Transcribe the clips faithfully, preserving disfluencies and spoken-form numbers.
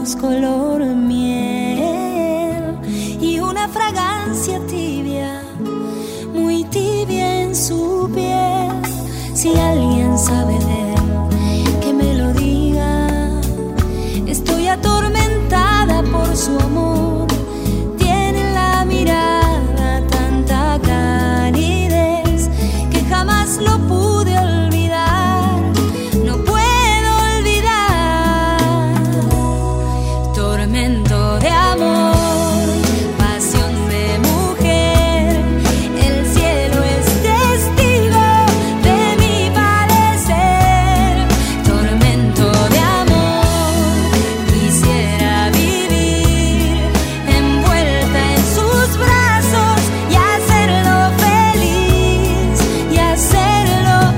ojos color miel y una fragancia tibia, muy tibia en su piel. Si alguien sabe de él, que me lo diga. Estoy atormentada por su amor. Tiene la mirada tanta calidez que jamás lo pude olvidar. No puedo olvidar. Tormento de amor, pasión de mujer. El cielo es testigo de mi padecer. Tormento de amor, quisiera vivir envuelta en sus brazos y hacerlo feliz, y hacerlo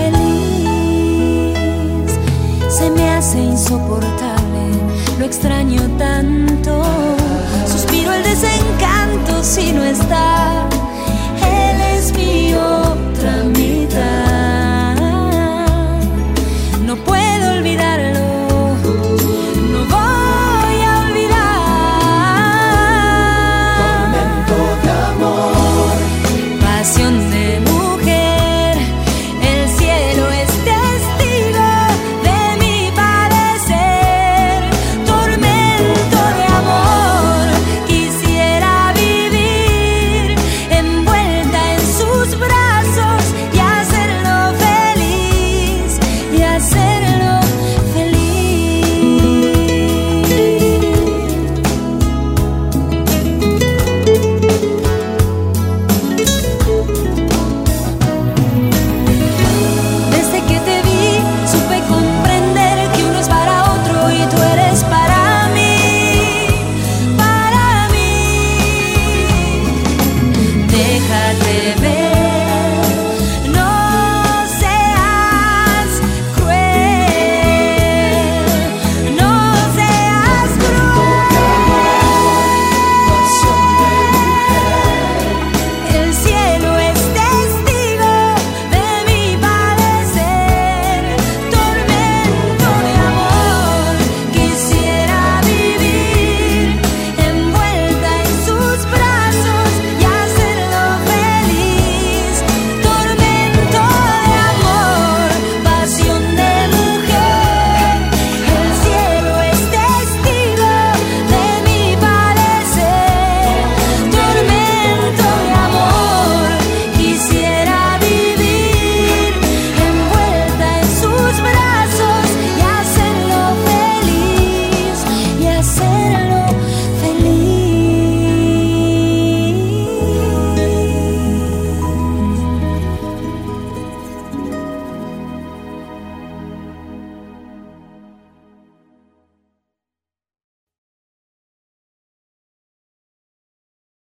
feliz. Se me hace insoportable, lo extraño tanto. Suspiro el desencanto si no está.